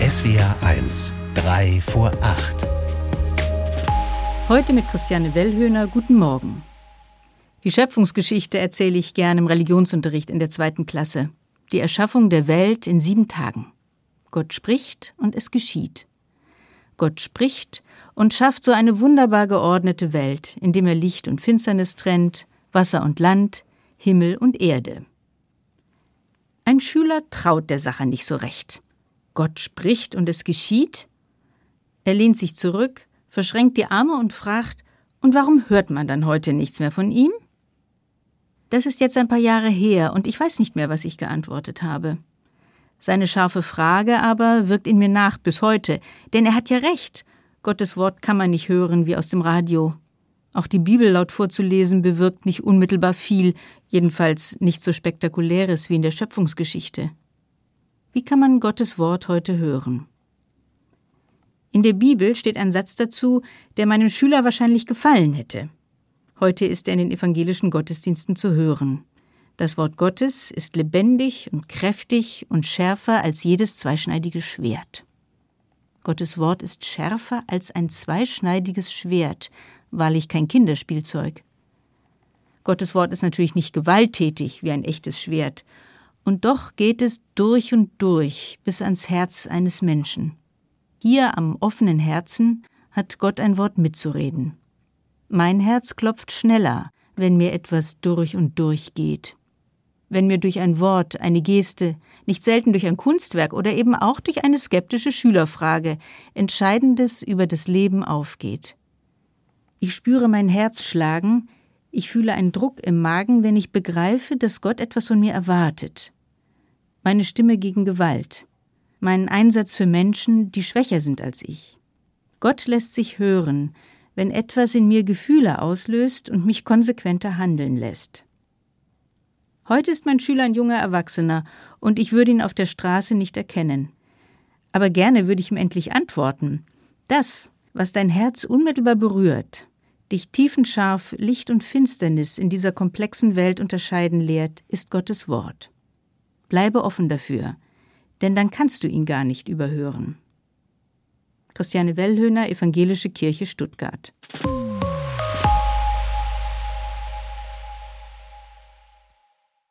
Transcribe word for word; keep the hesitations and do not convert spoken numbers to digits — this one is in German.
S W R eins, drei vor acht. Heute mit Christiane Wellhöhner. Guten Morgen. Die Schöpfungsgeschichte erzähle ich gern im Religionsunterricht in der zweiten Klasse. Die Erschaffung der Welt in sieben Tagen. Gott spricht und es geschieht. Gott spricht und schafft so eine wunderbar geordnete Welt, indem er Licht und Finsternis trennt, Wasser und Land, Himmel und Erde. Ein Schüler traut der Sache nicht so recht. Gott spricht und es geschieht? Er lehnt sich zurück, verschränkt die Arme und fragt, und warum hört man dann heute nichts mehr von ihm? Das ist jetzt ein paar Jahre her und ich weiß nicht mehr, was ich geantwortet habe. Seine scharfe Frage aber wirkt in mir nach bis heute, denn er hat ja recht. Gottes Wort kann man nicht hören wie aus dem Radio. Auch die Bibel laut vorzulesen bewirkt nicht unmittelbar viel, jedenfalls nicht so Spektakuläres wie in der Schöpfungsgeschichte. Wie kann man Gottes Wort heute hören? In der Bibel steht ein Satz dazu, der meinem Schüler wahrscheinlich gefallen hätte. Heute ist er in den evangelischen Gottesdiensten zu hören. Das Wort Gottes ist lebendig und kräftig und schärfer als jedes zweischneidige Schwert. Gottes Wort ist schärfer als ein zweischneidiges Schwert, wahrlich kein Kinderspielzeug. Gottes Wort ist natürlich nicht gewalttätig wie ein echtes Schwert, und doch geht es durch und durch bis ans Herz eines Menschen. Hier am offenen Herzen hat Gott ein Wort mitzureden. Mein Herz klopft schneller, wenn mir etwas durch und durch geht. Wenn mir durch ein Wort, eine Geste, nicht selten durch ein Kunstwerk oder eben auch durch eine skeptische Schülerfrage Entscheidendes über das Leben aufgeht. Ich spüre mein Herz schlagen, ich fühle einen Druck im Magen, wenn ich begreife, dass Gott etwas von mir erwartet. Meine Stimme gegen Gewalt, meinen Einsatz für Menschen, die schwächer sind als ich. Gott lässt sich hören, wenn etwas in mir Gefühle auslöst und mich konsequenter handeln lässt. Heute ist mein Schüler ein junger Erwachsener und ich würde ihn auf der Straße nicht erkennen. Aber gerne würde ich ihm endlich antworten. Das, was dein Herz unmittelbar berührt, dich tiefenscharf Licht und Finsternis in dieser komplexen Welt unterscheiden lehrt, ist Gottes Wort. Bleibe offen dafür, denn dann kannst du ihn gar nicht überhören. Christiane Wellhöhner, Evangelische Kirche Stuttgart.